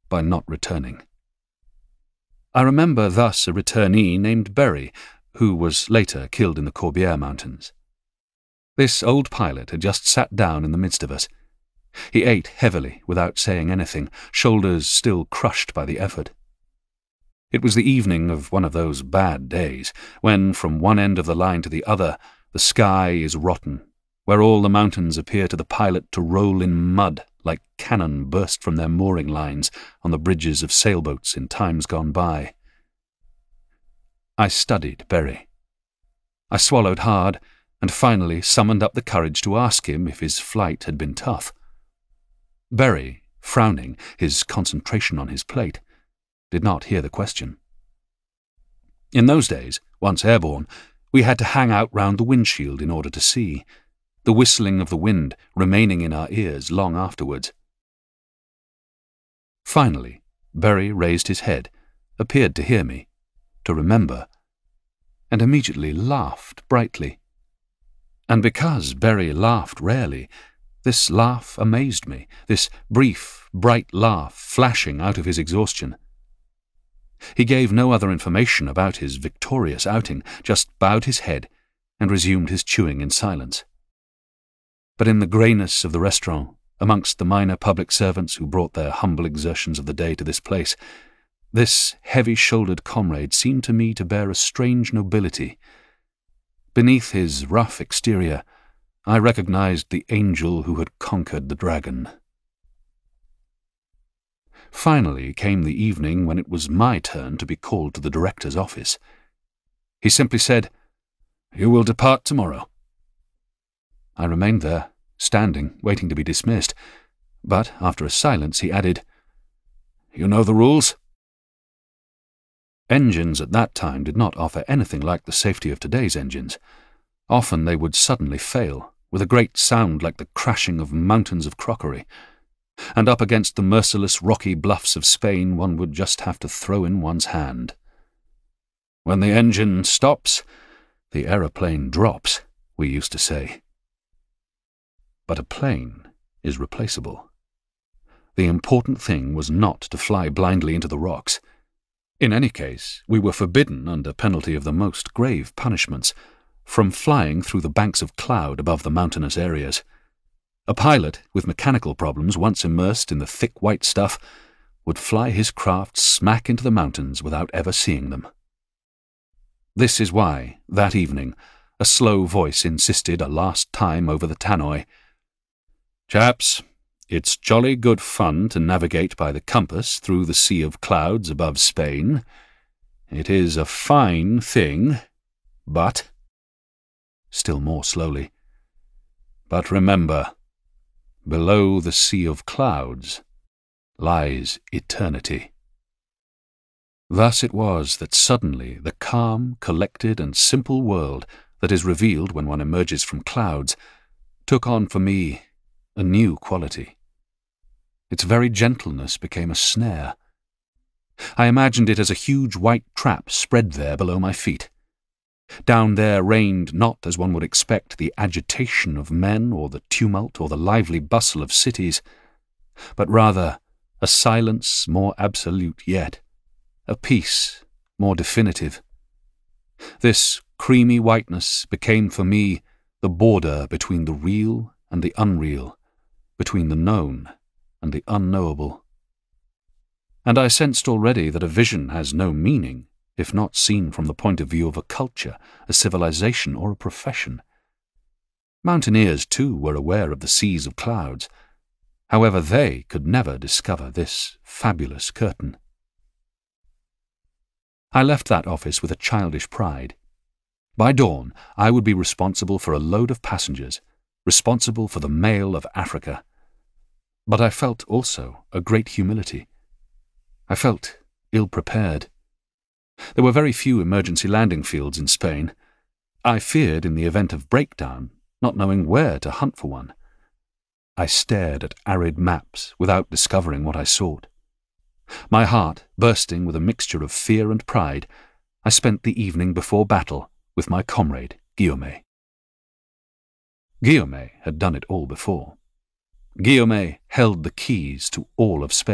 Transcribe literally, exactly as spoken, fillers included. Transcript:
by not returning. I remember thus a returnee named Berry, who was later killed in the Corbière Mountains. This old pilot had just sat down in the midst of us. He ate heavily without saying anything, shoulders still crushed by the effort. It was the evening of one of those bad days, when from one end of the line to the other the sky is rotten, where all the mountains appear to the pilot to roll in mud like cannon burst from their mooring lines on the bridges of sailboats in times gone by. I studied Berry. I swallowed hard, and finally summoned up the courage to ask him if his flight had been tough. Berry, frowning, his concentration on his plate, did not hear the question. In those days, once airborne, we had to hang out round the windshield in order to see, the whistling of the wind remaining in our ears long afterwards. Finally, Berry raised his head, appeared to hear me, to remember, and immediately laughed brightly. And because Berry laughed rarely, this laugh amazed me, this brief, bright laugh flashing out of his exhaustion. He gave no other information about his victorious outing, just bowed his head and resumed his chewing in silence. But in the greyness of the restaurant, amongst the minor public servants who brought their humble exertions of the day to this place, this heavy-shouldered comrade seemed to me to bear a strange nobility. Beneath his rough exterior, I recognized the angel who had conquered the dragon. Finally came the evening when it was my turn to be called to the director's office. He simply said, "You will depart tomorrow." I remained there, standing, waiting to be dismissed, but after a silence he added, "You know the rules?" Engines at that time did not offer anything like the safety of today's engines. Often they would suddenly fail, with a great sound like the crashing of mountains of crockery, and up against the merciless rocky bluffs of Spain one would just have to throw in one's hand. "When the engine stops, the aeroplane drops," we used to say. But a plane is replaceable. The important thing was not to fly blindly into the rocks. In any case, we were forbidden, under penalty of the most grave punishments, from flying through the banks of cloud above the mountainous areas. A pilot with mechanical problems, once immersed in the thick white stuff, would fly his craft smack into the mountains without ever seeing them. This is why, that evening, a slow voice insisted a last time over the tannoy, "Chaps, it's jolly good fun to navigate by the compass through the sea of clouds above Spain. It is a fine thing, but—" Still more slowly, "But remember, below the sea of clouds lies eternity." Thus it was that suddenly the calm, collected, and simple world that is revealed when one emerges from clouds took on for me a new quality. Its very gentleness became a snare. I imagined it as a huge white trap spread there below my feet. Down there reigned not, as one would expect, the agitation of men or the tumult or the lively bustle of cities, but rather a silence more absolute yet, a peace more definitive. This creamy whiteness became for me the border between the real and the unreal, between the known and the unknowable. And I sensed already that a vision has no meaning if not seen from the point of view of a culture, a civilization, or a profession. Mountaineers, too, were aware of the seas of clouds. However, they could never discover this fabulous curtain. I left that office with a childish pride. By dawn, I would be responsible for a load of passengers, responsible for the mail of Africa. But I felt also a great humility. I felt ill-prepared. There were very few emergency landing fields in Spain. I feared in the event of breakdown, not knowing where to hunt for one. I stared at arid maps without discovering what I sought. My heart bursting with a mixture of fear and pride, I spent the evening before battle with my comrade Guillaume. Guillaume had done it all before. Guillaume held the keys to all of Spain.